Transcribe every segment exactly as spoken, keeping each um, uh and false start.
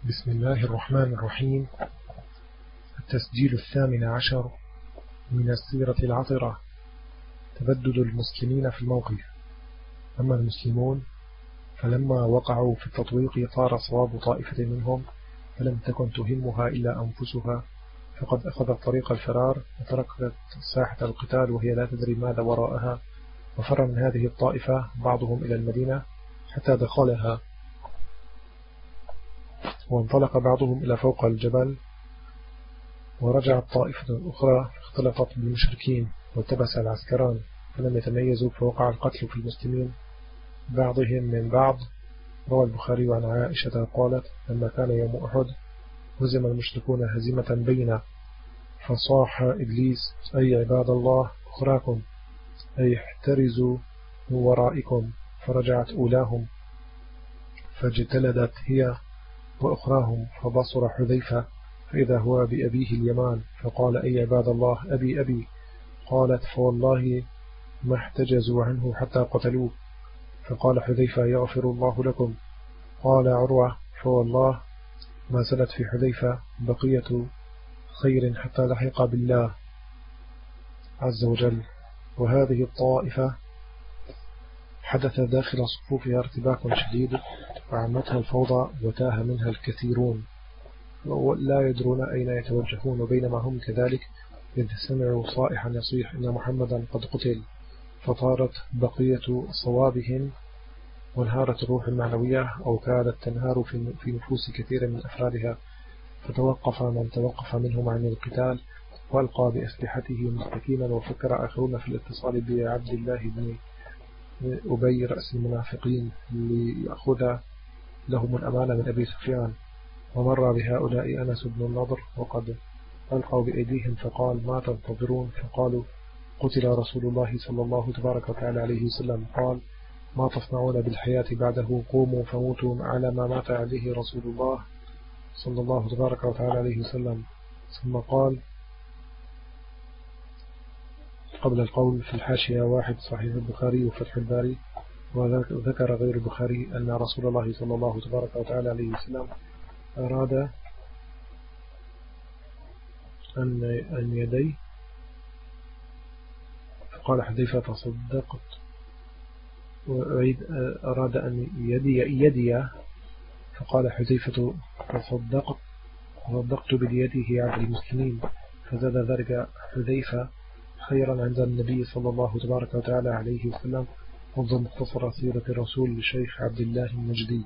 بسم الله الرحمن الرحيم. التسجيل الثامن عشر من السيرة العطرة. تبدد المسلمين في الموقف. أما المسلمون فلما وقعوا في التطويق طار صواب طائفة منهم، فلم تكن تهمها إلا أنفسها، فقد أخذت طريق الفرار وتركت ساحة القتال وهي لا تدري ماذا وراءها. وفر من هذه الطائفة بعضهم إلى المدينة حتى دخلها، وانطلق بعضهم إلى فوق الجبل، ورجعت طائفة أخرى اختلطت بالمشركين والتبس العسكران، فلم يتميزوا، فوقع القتل في المسلمين بعضهم من بعض. روى البخاري عن عائشة قالت: لما كان يوم أحد هزم المشركون هزيمة بينا، فصاح إبليس: أي عباد الله أخراكم، أي احترزوا من ورائكم. فرجعت أولاهم فاجتلدت هي وأخراهم، فبصر حذيفة فإذا هو بأبيه اليمان، فقال: أي عباد الله أبي أبي. قالت: فوالله ما احتجزوا عنه حتى قتلوه. فقال حذيفة: يغفر الله لكم. قال عروة: فوالله ما زالت في حذيفة بقية خير حتى لحق بالله عز وجل. وهذه الطائفة حدث داخل صفوفها ارتباك شديد، وعمتها الفوضى وتاه منها الكثيرون، ولا يدرون أين يتوجهون. وبينما هم كذلك إذ سمعوا صائحا يصيح: إن محمدا قد قتل. فطارت بقية صوابهم وانهارت الروح المعنوية، أو كادت تنهار في نفوس كثير من أفرادها، فتوقف من توقف منهم عن القتال وألقى بأسلحته مستكينا. وفكر آخرون في الاتصال بعبد الله بن أبي رأس المنافقين ليأخذ لهم الأمانة من أبي سفيان. ومر بهؤلاء أنس بن النضر وقد ألقوا بأيديهم، فقال: ما تنتظرون؟ فقالوا: قتل رسول الله صلى الله تبارك وتعالى عليه وسلم. قال: ما تصنعون بالحياة بعده؟ قوموا فموتوا على ما مات عليه رسول الله صلى الله تبارك وتعالى عليه وسلم. ثم قال قبل القول في الحاشية: واحد صحيح البخاري وفتح الباري. وذكر غير البخاري أن رسول الله صلى الله تبارك وتعالى عليه وسلم أراد أن يدي، فقال حذيفة: تصدقت. وأريد أراد أن يدي يدي، فقال حذيفة: تصدقت تصدقت بيده على المسلمين. فزاد ذلك حذيفة خيرا عند النبي صلى الله تبارك وتعالى عليه وسلم. منذ مختصر سيرة الرسول لشيخ عبد الله المجدي.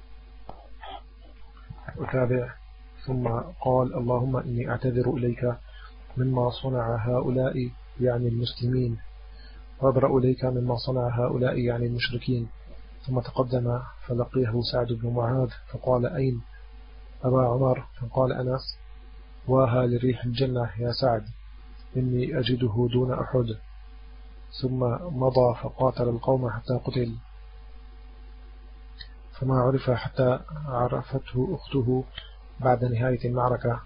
وتابع. ثم قال: اللهم إني أعتذر إليك مما صنع هؤلاء يعني المسلمين، وأبرأ إليك مما صنع هؤلاء يعني المشركين. ثم تقدم فلقيه سعد بن معاذ فقال: أين أبا عمر؟ فقال أنس: واها لريح الجنة يا سعد، إني أجده دون أحد. ثم مضى فقاتل القوم حتى قتل، فما عرف حتى عرفته أخته بعد نهاية المعركة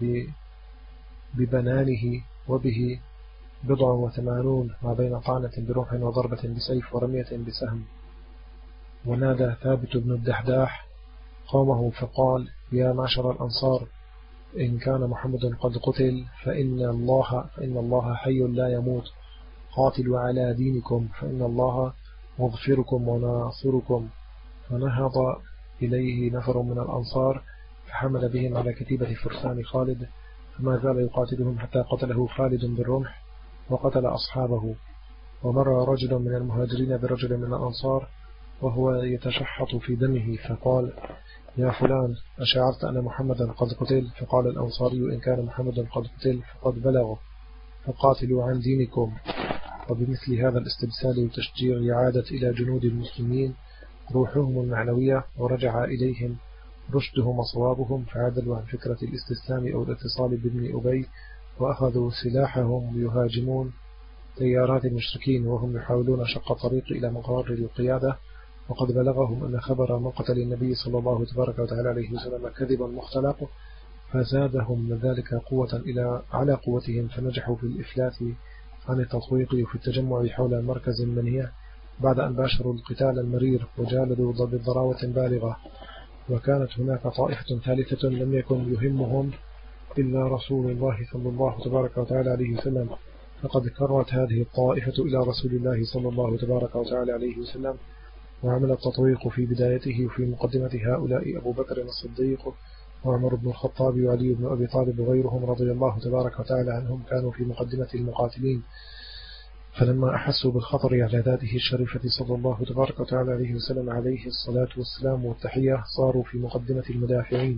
ببنانه، وبه بضع وثمانون ما بين طعنة برمح وضربة بسيف ورمية بسهم. ونادى ثابت بن الدحداح قومه فقال: يا معشر الأنصار، إن كان محمد قد قتل فإن الله, فإن الله حي لا يموت، قاتلوا على دينكم فإن الله مغفركم وناصركم. فنهض إليه نفر من الأنصار فحمل بهم على كتيبة فرسان خالد، فما زال يقاتلهم حتى قتله خالد بالرمح وقتل أصحابه. ومر رجل من المهاجرين برجل من الأنصار وهو يتشحط في دمه، فقال: يا فلان، أشعرت أن محمدا قد قتل؟ فقال الأنصاري: إن كان محمد قد قتل فقد بلغ، فقاتلوا عن دينكم. وبمثل هذا الاستبسال وتشجيع عادت إلى جنود المسلمين روحهم المعنوية، ورجع إليهم رشدهم وصوابهم، فعدلوا عن فكرة الاستسلام أو الاتصال بابن أبي، وأخذوا سلاحهم ليهاجمون تيارات المشركين وهم يحاولون شق طريق إلى مقر القيادة. وقد بلغهم أن خبر من قتل النبي صلى الله تبارك وتعالى عليه وسلم كذبا مختلق، فزادهم ذلك قوة إلى على قوتهم، فنجحوا في الإفلات عن التطويق وفي التجمع حول مركز المنية بعد أن باشروا القتال المرير وجالدوا بالضراوة بالغة. وكانت هناك طائفة ثالثة لم يكن يهمهم إلا رسول الله صلى الله تبارك وتعالى عليه وسلم، فقد كرت هذه الطائفة إلى رسول الله صلى الله تبارك وتعالى عليه وسلم، وعمل التطويق في بدايته وفي مقدمة هؤلاء أبو بكر الصديق وعمر بن الخطاب وعلي بن أبي طالب وغيرهم رضي الله تبارك وتعالى عنهم كانوا في مقدمة المقاتلين. فلما أحسوا بالخطر على ذاته الشريفة صلى الله تبارك وتعالى عليه وسلم عليه الصلاة والسلام والتحية صاروا في مقدمة المدافعين.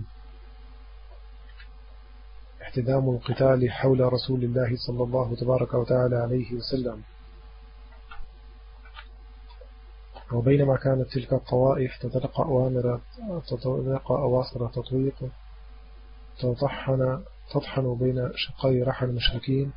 احتدام القتال حول رسول الله صلى الله تبارك وتعالى عليه وسلم. وبينما كانت تلك الطوائف تتلقى أوامر تتلقى أواصر تطويق تطحن تطحن بين شقي رحى المشركين،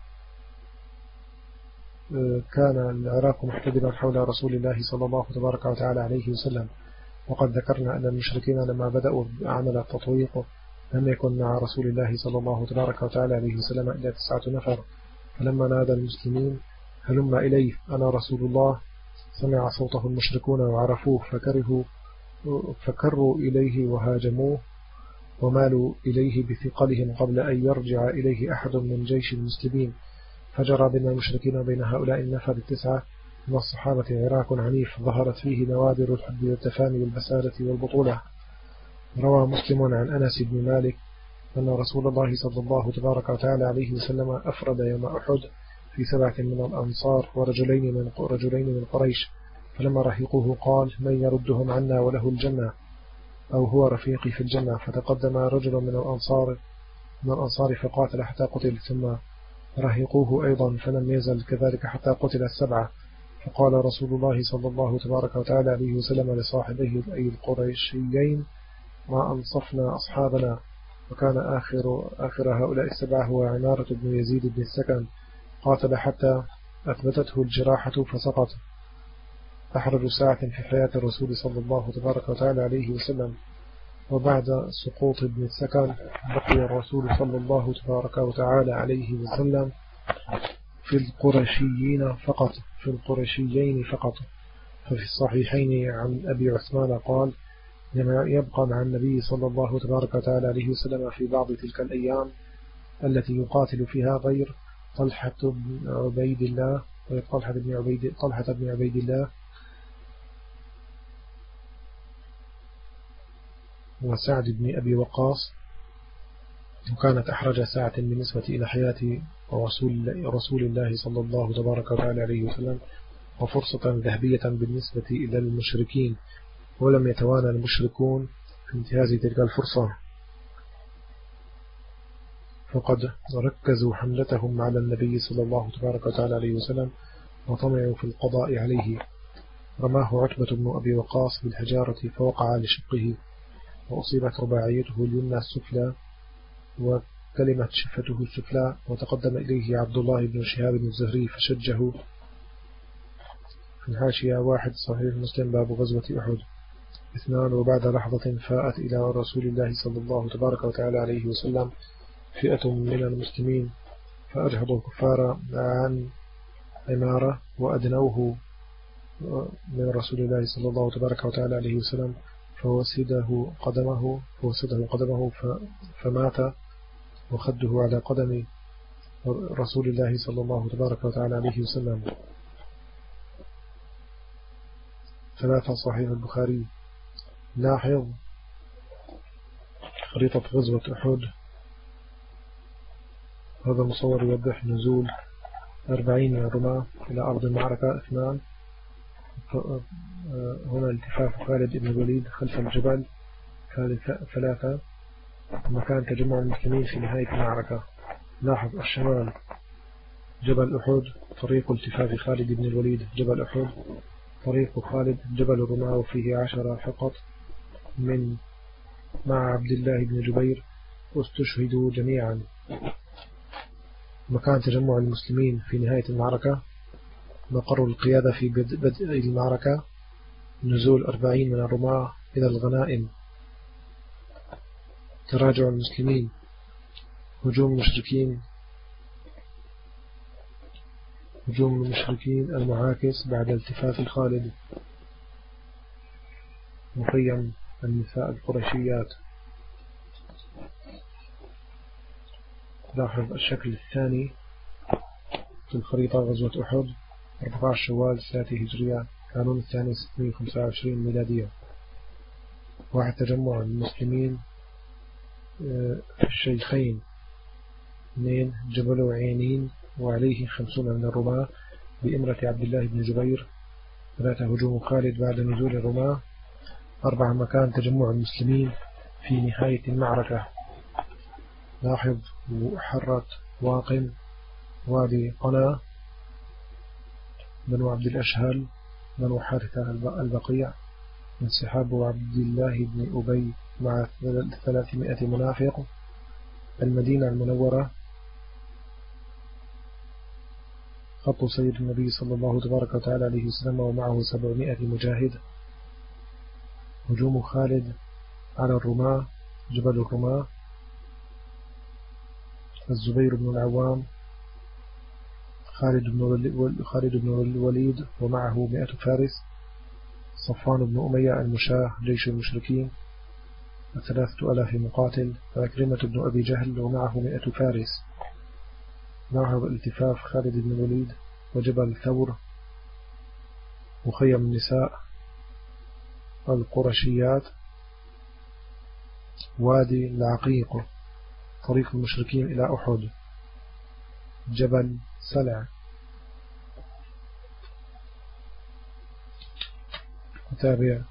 كان العراق محتدما حول رسول الله صلى الله تبارك وتعالى عليه وسلم. وقد ذكرنا أن المشركين لما بدأوا بعمل التطويق لم يكن مع رسول الله صلى الله تبارك وتعالى عليه وسلم إلا تسعة نفر، فلما نادى المسلمين هلم إليه أنا رسول الله سمع صوته المشركون وعرفوه فكرهوا فكروا إليه وهاجموه ومالوا إليه بثقلهم قبل أن يرجع إليه أحد من جيش المسلمين، فجرى بين المشركين وبين هؤلاء النفر التسعة من الصحابة عراك عنيف ظهرت فيه نوادر الحب والتفاني والبسالة والبطولة. روى مسلم عن أنس بن مالك أن رسول الله صلى الله تبارك وتعالى عليه وسلم أفرد يوم أحد في سبعة من الأنصار ورجلين من رجلين من قريش، فلما رهقوه قال من يردهم عنا وله الجنة أو هو رفيقي في الجنة، فتقدم رجل من الأنصار من الأنصار فقاتل حتى قتل، ثم رهقوه أيضا فلم يزل كذلك حتى قتل السبعة، فقال رسول الله صلى الله تبارك وتعالى عليه وسلم لصاحبيه أي القريشيين ما أنصفنا أصحابنا. وكان آخر, آخر هؤلاء السبعة هو عمارة بن يزيد بن السكن، قاتل حتى أثبتته الجراحة فسقط، أحرج ساعة في حياة الرسول صلى الله تبارك وتعالى عليه وسلم. وبعد سقوط ابن السكن بقي الرسول صلى الله تبارك وتعالى عليه وسلم في القرشيين فقط في القرشيين فقط ففي الصحيحين عن أبي عثمان قال يبقى مع النبي صلى الله تبارك وتعالى عليه وسلم في بعض تلك الأيام التي يقاتل فيها غير طلحة بن عبيد الله طلحة بن عبيد طلحة بن عبيد الله وسعد بن أبي وقاص، وكانت أحرج ساعة بالنسبة إلى حياة رسول, رسول الله صلى الله تبارك وتعالى عليه وسلم، وفرصة ذهبية بالنسبة إلى المشركين، ولم يتوانى المشركون في انتهاز تلك الفرصة، فقد ركزوا حملتهم على النبي صلى الله تبارك وتعالى عليه وسلم وطمعوا في القضاء عليه. رماه عتبة بن أبي وقاص بالحجارة فوقع لشقه وأصيبت رباعيته اليمنى السفلى وكلمت شفته السفلى، وتقدم إليه عبد الله بن شهاب الزهري فشجه. في الحاشية واحد صحيح مسلم باب غزوة أحد. اثنان وبعد لحظة فاءت إلى رسول الله صلى الله تبارك وتعالى عليه وسلم فئة من المسلمين فأجهضوا الكفار عن عمارة وأدنوه من رسول الله صلى الله تبارك وتعالى عليه وسلم فوسده قدمه فوسده قدمه فمات وخده على قدم رسول الله صلى الله تبارك وتعالى عليه وسلم. ثلاثة صحيح البخاري. لاحظ خريطة غزوة أحد، هذا مصور يوضح نزول أربعين رماة إلى أرض المعركة. اثنان هنا التفاف خالد بن الوليد خلف الجبل. ثلاثة مكان تجمع المسلمين في نهاية المعركة. لاحظ الشمال جبل أحد طريق التفاف خالد بن الوليد جبل أحد، طريق خالد جبل الرماة وفيه عشرة فقط من مع عبد الله بن جبير واستشهدوا جميعا. مكان تجمع المسلمين في نهاية المعركة، مقر القيادة في بدء المعركة، نزول أربعين من الرماة إلى الغنائم، تراجع المسلمين، هجوم المشركين هجوم المشركين المعاكس بعد التفاف خالد، مخيم النساء القرشيات. لاحظ الشكل الثاني في الخريطة: غزوة أحد أربعة عشر شوال ثلاثة هجرية، كانون الثاني ستمائة وخمسة وعشرين ميلادية. واحد تجمع المسلمين في الشيخين. اثنين جبل عينين وعليه خمسون من الرماة بإمرة عبد الله بن جبير. ثلاثة هجوم خالد بعد نزول الرماة. أربعة مكان تجمع المسلمين في نهاية المعركة. لاحظ: حرة، واقم، وادي قنا، بنو عبد الأشهل، بنو حارثة البقيع، انسحاب عبد الله بن أبي مع ثلاثمائة منافق، المدينة المنورة، خط سيد النبي صلى الله تبارك وتعالى عليه وسلم ومعه سبعمائة مجاهد، هجوم خالد على الرماة، جبل الرماة، الزبير بن العوام، خالد بن خالد بن الوليد ومعه مئة فارس، صفوان بن أمية المشاه جيش المشركين ثلاثة آلاف مقاتل، عكرمة بن أبي جهل ومعه مئة فارس. معه التفاف خالد بن الوليد وجبل ثور، وخيم النساء القرشيات، وادي العقيق، طريق المشركين إلى أحد، جبل سلع. متابع: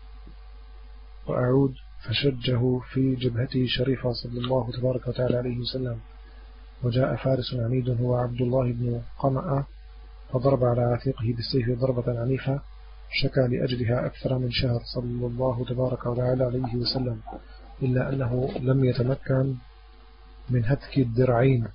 وأعود فشجه في جبهته شريفة صلى الله تبارك وتعالى عليه وسلم. وجاء فارس عنيد هو عبد الله بن قمأ فضرب على عاتقه بالسيف ضربة عنيفة شكى لأجلها أكثر من شهر صلى الله تبارك وتعالى عليه وسلم، إلا أنه لم يتمكن من هتك الدرعين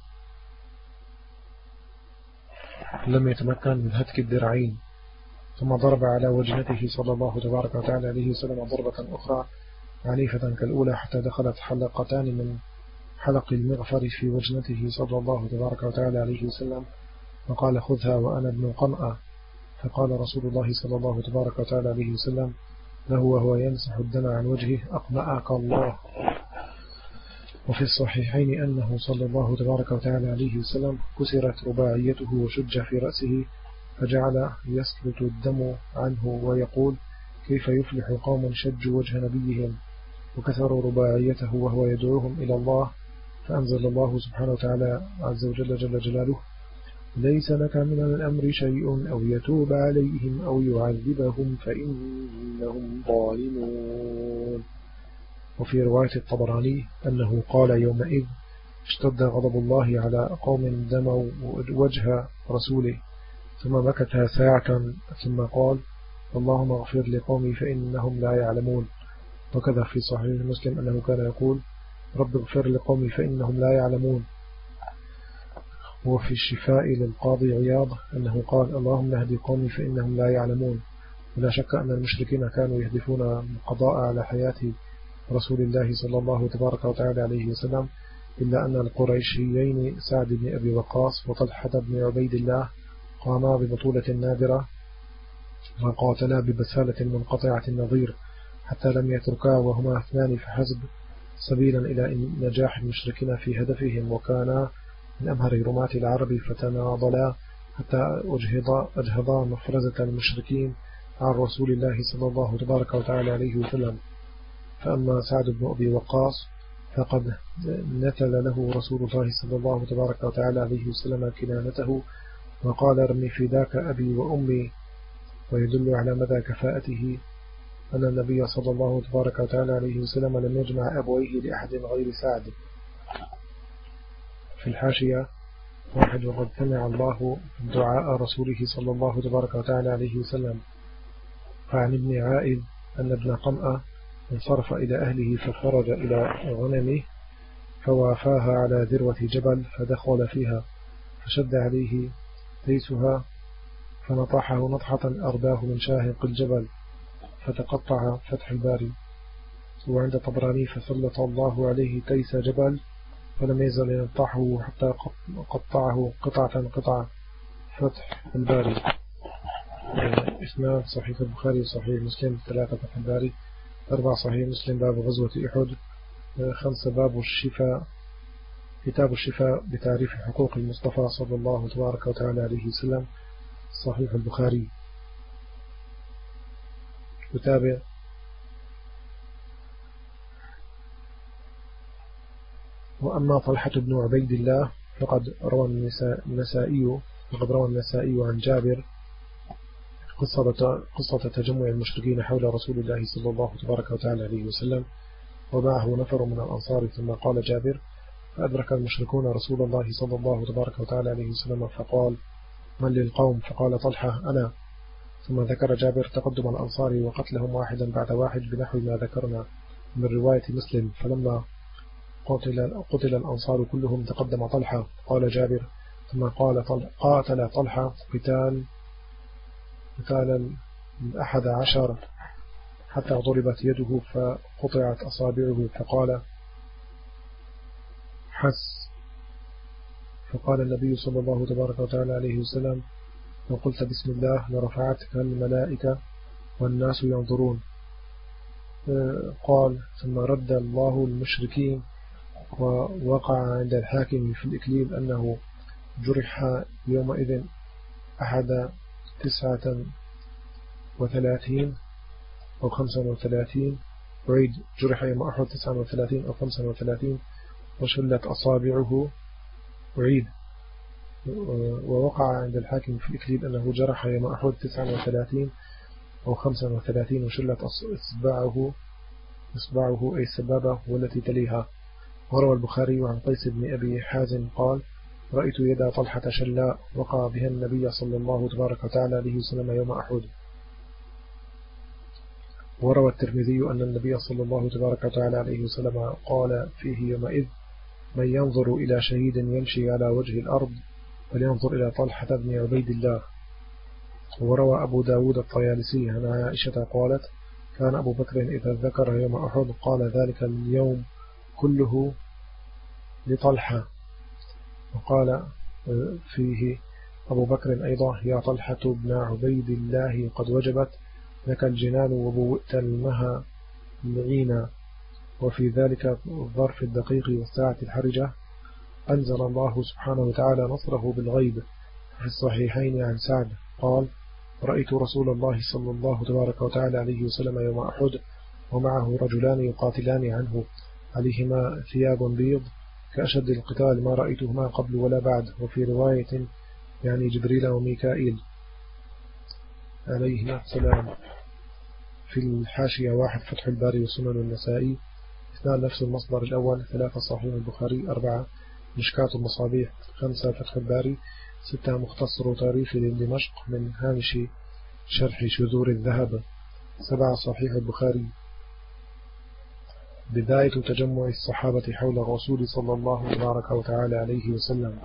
لم يتمكن من هتك الدرعين ثم ضرب على وجنته صلى الله تبارك وتعالى عليه وسلم ضربة أخرى عنيفة كالأولى حتى دخلت حلقتان من حلق المغفر في وجنته صلى الله تبارك وتعالى عليه وسلم، فقال: خذها وأنا ابن قمأ. فقال رسول الله صلى الله تبارك وتعالى عليه وسلم له وهو يمسح الدم عن وجهه: أقمأك الله. وفي الصحيحين أنه صلى الله تبارك وتعالى عليه وسلم كسرت رباعيته وشج في رأسه، فجعل يسلط الدم عنه ويقول: كيف يفلح قوم شجوا وجه نبيهم وكسروا رباعيته وهو يدعوهم إلى الله. فأنزل الله سبحانه وتعالى عز وجل جل جلاله: ليس لك من الأمر شيء أو يتوب عليهم أو يعذبهم فإنهم ظالمون. وفي رواية الطبراني أنه قال يومئذ اشتد غضب الله على قوم دموا وجه رسوله، ثم مكث ساعة ثم قال: اللهم اغفر لقومي فإنهم لا يعلمون. وكذا في صحيح مسلم أنه كان يقول: رب اغفر لقومي فإنهم لا يعلمون. وفي الشفاء للقاضي عياض أنه قال: اللهم اهد قومي فإنهم لا يعلمون. ولا شك أن المشركين كانوا يهدفون القضاء على حياة رسول الله صلى الله تبارك وتعالى عليه وسلم، إلا أن القريشيين سعد بن أبي وقاص وطلحة بن عبيد الله قاما ببطولة نادرة وقاتلا ببسالة منقطعة النظير حتى لم يتركا وهما اثنان فحسب سبيلا إلى نجاح المشركين في هدفهم، وكانا من أمهر رماة العرب فتناضلا حتى أجهضا مفرزة المشركين عن رسول الله صلى الله تبارك وتعالى عليه وسلم. فأما سعد بن أبي وقاص فقد نتل له رسول الله صلى الله تبارك وتعالى عليه وسلم كنانته وقال: ارمي فداك أبي وأمي. ويدل على مدى كفاءته أن النبي صلى الله تبارك وتعالى عليه وسلم لم يجمع أبويه لأحد غير سعد. في الحاشية: واحد وقد سمع الله دعاء رسوله صلى الله تبارك وتعالى عليه وسلم. فعن ابن عائذ أن ابن قمأ انصرف إلى أهله فخرج إلى غنمه فوافاها على ذروة جبل فدخل فيها فشد عليه تيسها فنطحه نطحة أرداه من شاهق الجبل فتقطع. فتح الباري. وعند طبراني: فسلط الله عليه تيس جبل فلم يزل ينطحه حتى قطعه قطعة قطعة. فتح الباري. إسناد صحيح البخاري وصحيح مسلم ثلاثة. فتح الباري. أربعة صحيح مسلم باب غزوة أحد. خمسة باب الشفاء، كتاب الشفاء بتعريف حقوق المصطفى صلى الله تبارك وتعالى عليه وسلم، صحيح البخاري. يتابع. وأما طلحة بن عبيد الله فقد روى النسائي فقد روى النسائي عن جابر قصة قصة تجمع المشركين حول رسول الله صلى الله تبارك وتعالى عليه وسلم ومعه نفر من الأنصار. ثم قال جابر: فأدرك المشركون رسول الله صلى الله تبارك وتعالى عليه وسلم فقال: من للقوم؟ فقال طلحة: أنا. ثم ذكر جابر تقدم الأنصار وقتلهم واحدا بعد واحد بنحو ما ذكرنا من رواية مسلم. فلما قتل, قتل الأنصار كلهم تقدم طلحة. قال جابر: ثم قال طل... قاتل طلحة قتال قتالا من أحد عشر حتى ضربت يده فقطعت أصابعه فقال: حس. فقال النبي صلى الله تبارك وتعالى عليه وسلم: لو قلت بسم الله لرفعتك الملائكة والناس ينظرون. قال: ثم رد الله المشركين. ووقع عند الحاكم في الإكليل أنه جرح يومئذ أحد تسعة وثلاثين أو خمسة وثلاثين، وعيد جرح يوم أحد تسعة وثلاثين أو خمسة وثلاثين وشلت أصابعه، وعيد. ووقع عند الحاكم في الإكليل أنه جرح يوم أحد تسعة وثلاثين أو خمسة وثلاثين وشلت إصبعه إصبعه أي السبابة والتي تليها. وروى البخاري عن قيس بن أبي حازم قال: رأيت يد طلحة شلاء وقع بها النبي صلى الله تبارك وتعالى عليه وسلم يوم أحد. وروى الترمذي أن النبي صلى الله تبارك وتعالى عليه وسلم قال فيه يومئذ: من ينظر إلى شهيد يمشي على وجه الأرض فلينظر إلى طلحة بن عبيد الله. وروى أبو داود الطيالسي عن عائشة قالت: كان أبو بكر إذا ذكر يوم أحد قال ذلك اليوم كله لطلحة. وقال فيه أبو بكر أيضا: يا طلحة بن عبيد الله قد وجبت لك الجنان وبوئت المها العينا. وفي ذلك الظرف الدقيق والساعة الحرجة أنزل الله سبحانه وتعالى نصره بالغيب. في الصحيحين عن سعد قال: رأيت رسول الله صلى الله تبارك وتعالى عليه وسلم يوم أحد ومعه رجلان يقاتلان عنه عليهما ثياب بيض كأشد القتال ما رأيتهما قبل ولا بعد. وفي رواية يعني جبريل وميكائيل عليهما السلام. في الحاشية واحد فتح الباري وسنن النسائي، اثنان نفس المصدر الأول، ثلاثة صحيح البخاري، أربعة مشكاة المصابيح، خمسة فتح الباري، ستة مختصر تاريخ لدمشق من هامش شرح شذور الذهب، سبعة صحيح البخاري. بداية تجمع الصحابة حول الرسول صلى الله تبارك وتعالى عليه وسلم.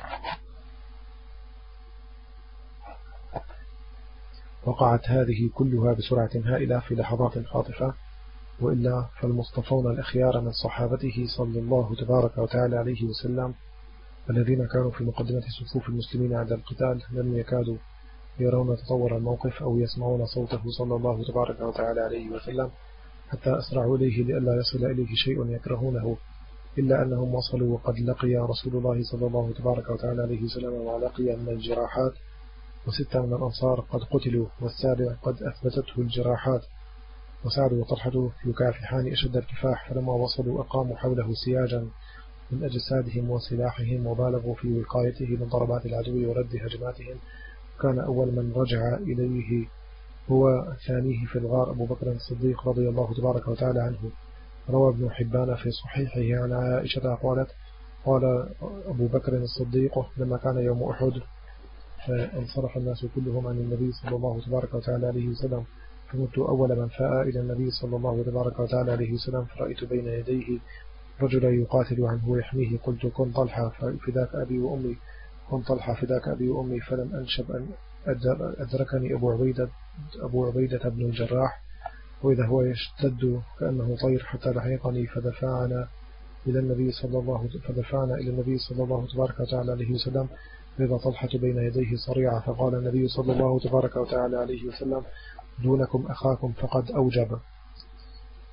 وقعت هذه كلها بسرعة هائلة في لحظات خاطفة، وإلا فالمصطفون الأخيار من صحابته صلى الله تبارك وتعالى عليه وسلم الذين كانوا في مقدمة صفوف المسلمين عند القتال لم يكادوا يرون تطور الموقف أو يسمعون صوته صلى الله تبارك وتعالى عليه وسلم حتى أسرعوا إليه لئلا يصل إليه شيء يكرهونه، إلا أنهم وصلوا وقد لقي رسول الله صلى الله تبارك وتعالى عليه وسلم ولقي من الجراحات، وستة من الأنصار قد قتلوا، والسابع قد أثبتته الجراحات. وسعد وطلحة يكافحان أشد الكفاح، فلما وصلوا أقاموا حوله سياجا من أجسادهم وسلاحهم وبالغوا في وقايته من ضربات العدو ورد هجماتهم. كان أول من رجع إليه هو ثانيه في الغار أبو بكر الصديق رضي الله تبارك وتعالى عنه. روى ابن حبان في صحيحه عن عائشة قالت: قال أبو بكر الصديق لما كان يوم أحد فانصرف الناس كلهم عن النبي صلى الله تبارك وتعالى عليه وسلم، فمت أول من فاء إلى النبي صلى الله تبارك وتعالى عليه وسلم، فرأيت بين يديه رجلا يقاتل عنه ويحميه، قلت: كن طلحة فداك أبي وأمي، كن طلحة فداك أبي وأمي. فلم أنشب أن أدركني أبو عبيدة, أبو عبيدة بن الجراح وإذا هو يشتد كأنه طير حتى لحيقني، فدفعنا إلى النبي صلى الله فدفعنا إلى النبي صلى الله تبارك وتعالى عليه وسلم، إذا طلحة بين يديه صريعة، فقال النبي صلى الله تبارك وتعالى عليه وسلم: دونكم أخاكم فقد أوجب.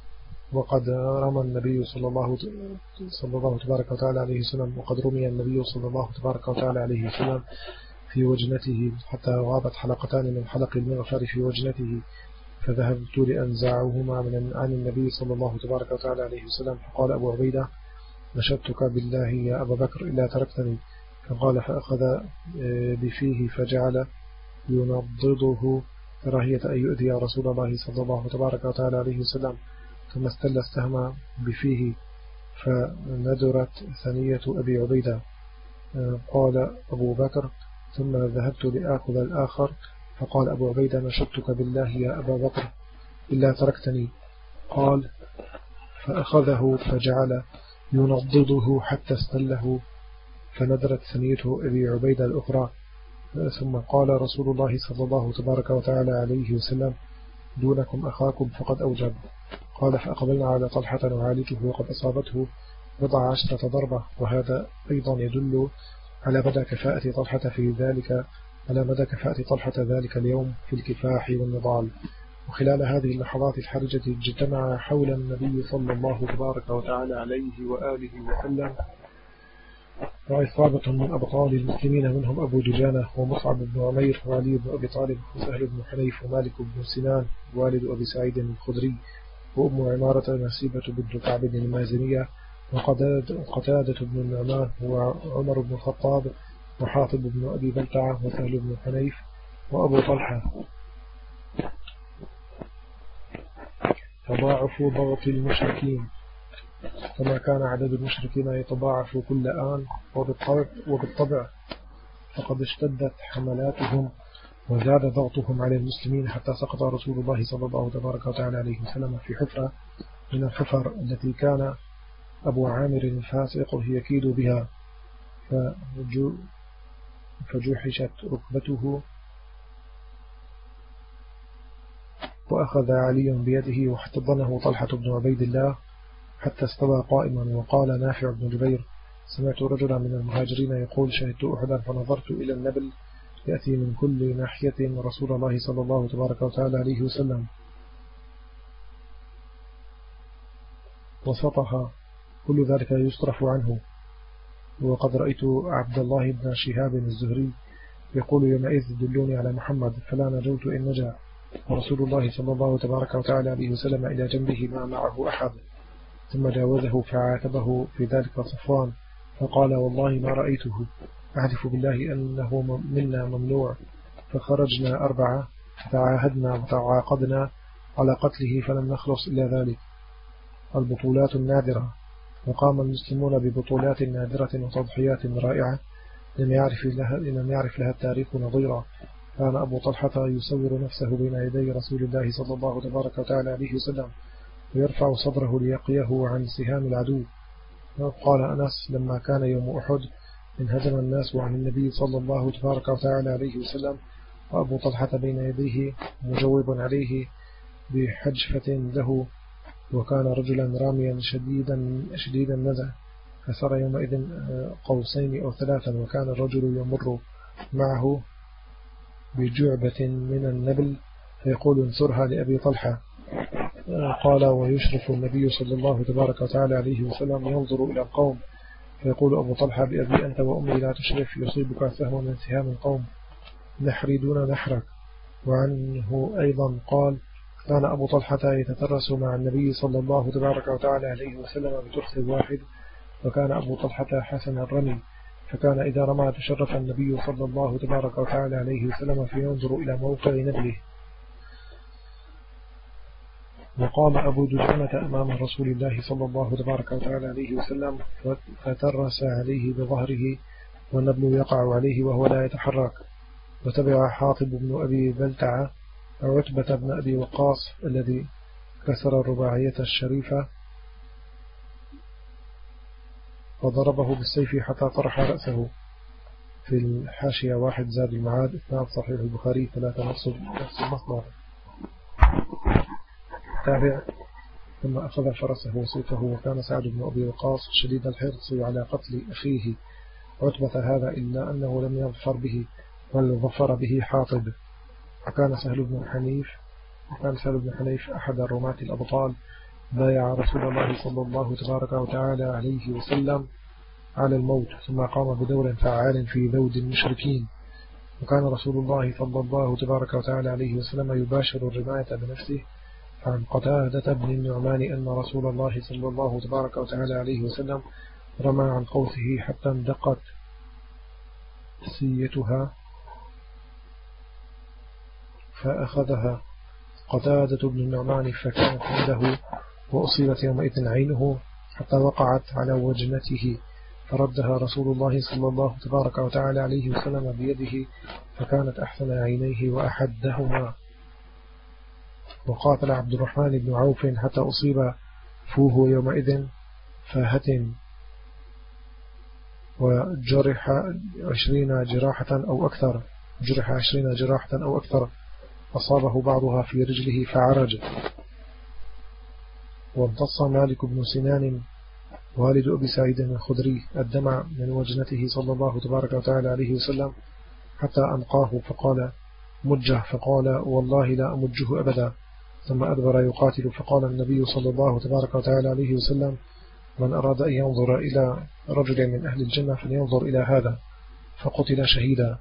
وقد رمى النبي صلى الله صلى الله تبارك وتعالى عليه وسلم وقد رمي النبي صلى الله تبارك وتعالى عليه وسلم في وجنته حتى غابت حلقتان من حلق المغفر في وجنته، فذهبت لأنزعهما من عن النبي صلى الله تبارك وتعالى عليه وسلم، فقال أبو عبيدة: نشدتك بالله يا أبا بكر إلا تركتني. فقال فأخذ بفيه فجعل ينضده كراهية أن يؤذي رسول الله صلى الله تبارك وتعالى عليه وسلم، ثم استل السهم بفيه فندرت ثنية أبي عبيدة. قال أبو بكر: ثم ذهبت لآخذ الآخر، فقال أبو عبيدة: نشدتك بالله يا أبا بكر إلا تركتني. قال فأخذه فجعل ينضده حتى استله فندرت ثنية أبي عبيدة الأخرى. ثم قال رسول الله صلى الله تبارك وتعالى عليه وسلم: دونكم أخاكم فقد أوجب. قال فأقبلنا على طلحة نعالجه وقد أصابته بضع عشرة ضربة. وهذا أيضا يدل على مدى كفاءة طلحة في ذلك على مدى كفاءة طلحة ذلك اليوم في الكفاح والنضال. وخلال هذه اللحظات الحرجة اجتمع حول النبي صلى الله تبارك وتعالى عليه وآله وسلم وعصابة من أبطال المسلمين، منهم أبو دجانة ومصعب بن عمير وعلي بن أبي طالب وسهل بن حنيف ومالك بن سنان والد أبي سعيد الخدري وأم عمارة نسيبة بن كعب المازنية وقتادة بن النعمان وعمر بن الخطاب وحاطب بن أبي بلتعة وسهل بن حنيف وأبو طلحة. تضاعف ضغط المشركين، كما كان عدد المشركين يتضاعف كل آن، وبالطبع, وبالطبع فقد اشتدت حملاتهم وزاد ضغطهم على المسلمين حتى سقط رسول الله صلى الله تبارك وتعالى عليه وسلم في حفرة من الحفر التي كان أبو عامر الفاسق يكيد بها، فجوحشت ركبته وأخذ علي بيده واحتضنه طلحة بن عبيد الله حتى استوى قائما. وقال نافع بن جبير: سمعت رجلا من المهاجرين يقول: شهدت أحدا فنظرت إلى النبل يأتي من كل ناحية رسول الله صلى الله تبارك وتعالى عليه وسلم وسطها كل ذلك يصرف عنه. وقد رأيت عبد الله بن شهاب الزهري يقول يومئذ: دلوني على محمد، فلا نجوت إن نجا، ورسول الله صلى الله تبارك وتعالى عليه وسلم إلى جنبه ما معه أحد. ثم جاوزه فعاتبه في ذلك صفوان فقال: والله ما رأيته، أحلف بالله أنه منا ممنوع. فخرجنا أربعة فتعاهدنا وتعاقدنا على قتله فلم نخلص إلا ذلك. البطولات النادرة. وقام المسلمون ببطولات نادرة وتضحيات رائعة لم يعرف لها, لم يعرف لها التاريخ نظيرا. كان أبو طلحة يصور نفسه بين يدي رسول الله صلى الله تبارك وتعالى عليه وسلم ويرفع صدره ليقيه عن سهام العدو. قال أنس: لما كان يوم أحد انهزم الناس عن النبي صلى الله تبارك وتعالى عليه وسلم وأبو طلحة بين يديه مجوب عليه بحجفة له، وكان رجلا راميا شديدا شديد النزع، فسر يومئذ قوسين أو ثلاثا، وكان الرجل يمر معه بجعبة من النبل فيقول: انصرها لأبي طلحة. قال: ويشرف النبي صلى الله تبارك وتعالى عليه وسلم ينظر إلى القوم فيقول أبو طلحة: بأبي أنت وأمي لا تشرف، يصيبك سهم من سهام القوم، نحري دون نحرك. وعنه أيضا قال: كان أبو طلحة يتترس مع النبي صلى الله تبارك وتعالى عليه وسلم بترس واحد، وكان أبو طلحة حسن الرمي، فكان إذا رمى تشرف النبي صلى الله تبارك وتعالى عليه وسلم فينظر إلى موقع نبله. وقام أبو دجانة أمام رسول الله صلى الله تبارك وتعالى عليه وسلم فترس عليه بظهره والنبل يقع عليه وهو لا يتحرك. وتبع حاطب بن أبي بلتعة عتبة بن أبي وقاص الذي كسر الرباعية الشريفة وضربه بالسيف حتى طرح رأسه. في الحاشية واحد زاد المعاد اثنان صحيح البخاري ثلاثة نفس المصدر. تابع: ثم أخذ فرسه وسيفه، وكان سعد بن أبي وقاص شديد الحرص على قتل أخيه عتبة هذا إلا أنه لم يظفر به بل ظفر به حاطب. وكان سهل بن حنيف وكان سهل بن حنيف أحد الرماة الأبطال بايع رسول الله صلى الله تبارك وتعالى عليه وسلم على الموت، ثم قام بدور فعال في ذود المشركين. وكان رسول الله صلى الله تبارك وتعالى عليه وسلم يباشر الرماية بنفسه. عن قتادة بن النعمان أن رسول الله صلى الله تبارك وتعالى عليه وسلم رمى عن قوسه حتى اندقت سيتها فأخذها قتادة بن النعمان فكانت عنده، وأصيبت يومئذ عينه حتى وقعت على وجنته، فردها رسول الله صلى الله تبارك وتعالى عليه وسلم بيده، فكانت أحسن عينيه وأحدهما. وقاتل عبد الرحمن بن عوف حتى أصيب فوه يومئذ فاهة، وجرح عشرين جراحة أو أكثر جرح عشرين جراحة أو أكثر أصابه بعضها في رجله فعرج. وامتص مالك بن سنان والد أبي سعيد الخدري الدمع من وجنته صلى الله تبارك وتعالى عليه وسلم حتى أنقاه فقال مجه، فقال والله لا أمجه أبدا. ثم أدبر يقاتل، فقال النبي صلى الله تبارك وتعالى عليه وسلم من أراد أن ينظر إلى رجل من أهل الجنة فلينظر إلى هذا، فقتل شهيدا.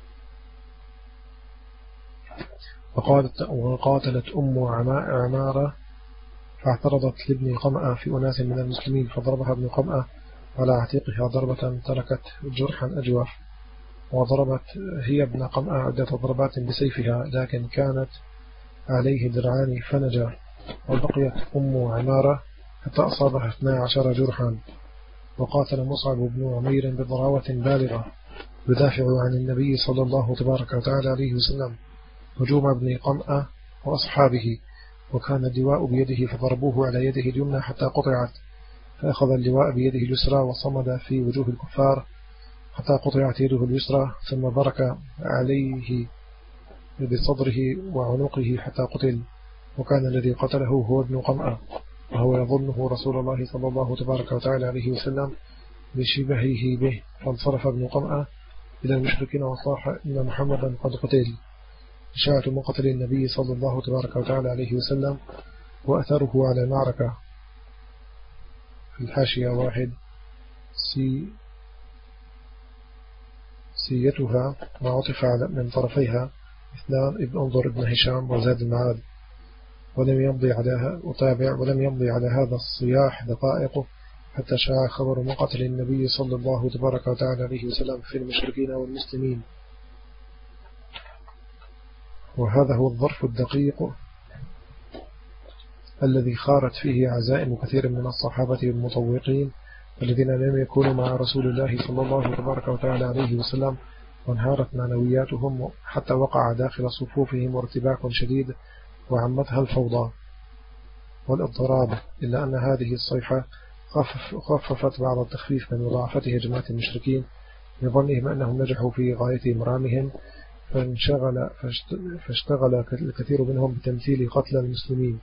وقالت وقاتلت أم عمارة فاعترضت لابن قمأة في أناس من المسلمين، فضربها ابن قمأة على عتيقها ضربة تركت جرحا أجوف. وضربت هي ابن قمأة عدة ضربات بسيفها، لكن كانت عليه درعان فنجا. وبقيت أم عمارة حتى أصابها اثني عشر جرحا. وقاتل مصعب بن عمير بضراوة بالغة يدافع عن النبي صلى الله تبارك وتعالى عليه وسلم هجوم ابن قمأة وأصحابه، وكان اللواء بيده فضربوه على يده اليمنى حتى قطعت، فأخذ اللواء بيده اليسرى وصمد في وجوه الكفار حتى قطعت يده اليسرى، ثم برك عليه بصدره وعنقه حتى قتل. وكان الذي قتله هو ابن قمأة، وهو يظنه رسول الله صلى الله تبارك وتعالى عليه وسلم بشبهه به، فانصرف ابن قمأة إلى المشركين وصاح إن محمدا قد قتل. إشاعة مقتل النبي صلى الله تبارك وتعالى عليه وسلم وأثره على المعركة. في الحاشية واحد سي سيتها ما عطف من طرفيها اثنان ابن انظر ابن هشام وزاد المعاد. ولم يمضي على أتابع ولم يمضي على هذا الصياح دقائق حتى شاع خبر مقتل النبي صلى الله تبارك وتعالى عليه وسلم في المشركين والمسلمين. وهذا هو الظرف الدقيق الذي خارت فيه عزائم كثير من الصحابة المطوقين الذين لم يكونوا مع رسول الله صلى الله تبارك وتعالى عليه وسلم، وانهارت معنوياتهم حتى وقع داخل صفوفهم ارتباك شديد وعمتها الفوضى والاضطراب. إلا أن هذه الصيحة خفف خففت بعض التخفيف من مضاعفة هجمات المشركين بظنهم أنهم نجحوا في غاية مرامهم، فانشغل فاشتغل الكثير منهم بتمثيل قتل المسلمين.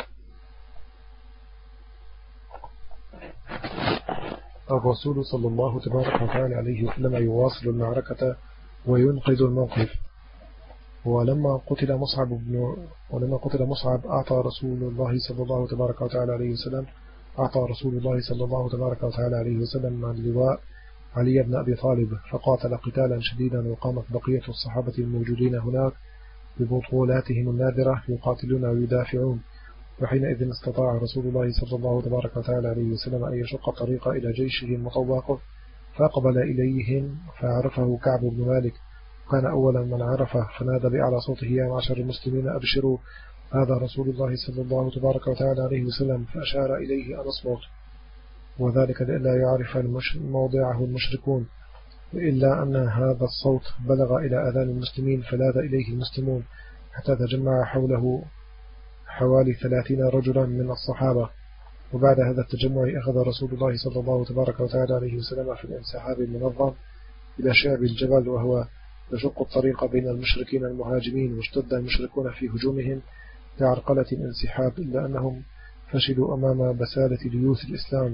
الرسول صلى الله تبارك وتعالى عليه وسلم يواصل المعركة وينقذ الموقف. ولما قتل مصعب بن ولما قتل مصعب أعطى رسول الله صلى الله تبارك وتعالى عليه وسلم أعطى رسول الله صلى الله تبارك وتعالى عليه وسلم مع اللواء علي بن أبي طالب، فقاتل قتالا شديدا. وقامت بقية الصحابة الموجودين هناك ببطولاتهم النادرة يقاتلون ويدافعون. وحينئذ استطاع رسول الله صلى الله تبارك وتعالى عليه وسلم أن يشق الطريق إلى جيشه المطوق، فأقبل إليهم فعرفه كعب بن مالك، وكان أولا من عرفه، فنادى بأعلى صوته يا معشر المسلمين أبشروا، هذا رسول الله صلى الله تبارك وتعالى عليه وسلم، فأشار إليه أن أصمت، وذلك لئلا يعرف موضعه المشركون، إلا أن هذا الصوت بلغ إلى أذان المسلمين فلاذ إليه المسلمون حتى تجمع حوله حوالي ثلاثين رجلا من الصحابة. وبعد هذا التجمع أخذ رسول الله صلى الله تبارك وتعالى عليه وسلم في الانسحاب المنظم إلى شعب الجبل، وهو يشق الطريق بين المشركين المهاجمين، واشتد المشركون في هجومهم لعرقلة الانسحاب، إلا أنهم فشلوا أمام بسالة ليوث الإسلام.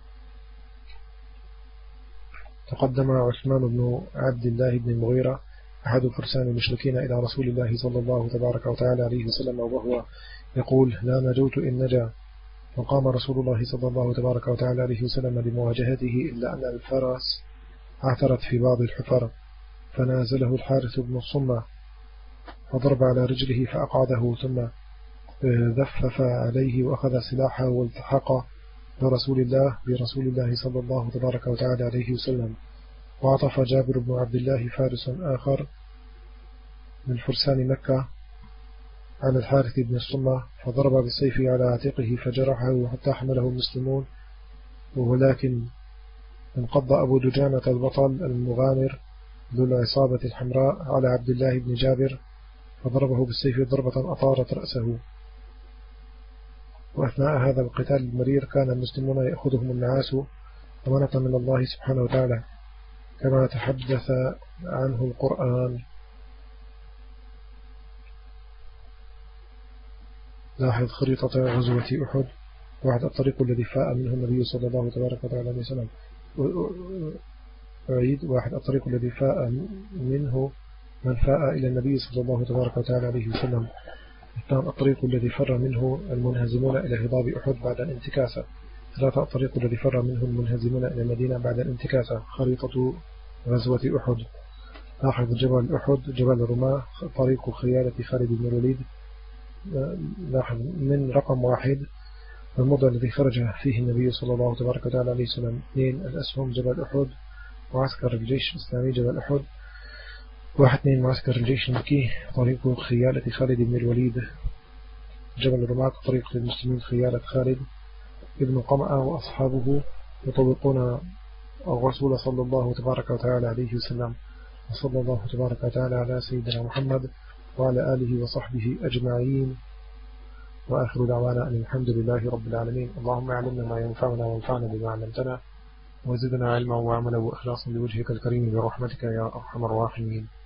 تقدم عثمان بن عبد الله بن المغيرة أحد فرسان المشركين إلى رسول الله صلى الله تبارك وتعالى عليه وسلم وهو يقول لا نجوت إن نجا، فقام رسول الله صلى الله تبارك وتعالى عليه وسلم لمواجهته إلا أن الفرس عثرت في بعض الحفر، فنازله الحارث بن الصمة فضرب على رجله فأقعده، ثم ذفف عليه وأخذ سلاحه والتحق برسول الله برسول الله صلى الله تبارك وتعالى عليه وسلم. وعطف جابر بن عبد الله فارس آخر من فرسان مكة على الحارث بن الصمة فضرب بالسيف على عاتقه فجرحه حتى حمله المسلمون، ولكن انقض أبو دجانة البطل المغامر ذو العصابة الحمراء على عبد الله بن جابر فضربه بالسيف ضربة أطارت رأسه. وأثناء هذا القتال المرير كان المسلمون يأخذهم النعاس أمانة من الله سبحانه وتعالى كما تحدث عنه القرآن. لاحظ خريطة غزوة أحد. واحد الطريق الذي فاء منه النبي صلى الله تبارك وتعالى عليه وسلم. أعيد واحد الطريق الذي فاء منه من فاء إلى النبي صلى الله تبارك وتعالى عليه وسلم. الثاني الطريق الذي فر منه المنهزمون إلى هضاب أحد بعد الانتكاسة. ثلاثة الطريق الذي فر منه المنهزمون إلى المدينة بعد الانتكاسة. خريطة غزوة أحد. لاحظ جبل أحد جبل رماة طريق خيالة خالد بن الوليد. لاحظ من رقم واحد الموضع الذي خرج فيه النبي صلى الله تبارك وتعالى عليه وسلم. اثنين الأسهم جبل أحد. معسكر الجيش الإسلامي جبل أحد. واحد اثنين معسكر الجيش المكي طريق خيالة خالد بن الوليد جبل رماة طريق للمسلمين خيالة خالد ابن قمأة وأصحابه يطبقون الرسول صلى الله تبارك وتعالى عليه وسلم. وصلى الله تبارك وتعالى على سيدنا محمد وعلى آله وصحبه أجمعين، وآخر دعوانا أن الحمد لله رب العالمين. اللهم علمنا ما ينفعنا وانفعنا بما علمتنا، وزدنا علما وعملا وإخلاصا لوجهك الكريم برحمتك يا أرحم الراحمين.